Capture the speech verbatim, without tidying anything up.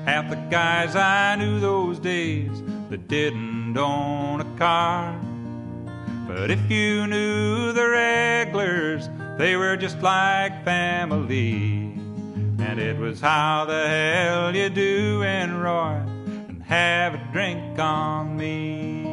half the guys I knew those days that didn't own a car. But if you knew the Reglers, they were just like family. And it was how the hell you doin', Roy, and have a drink on me.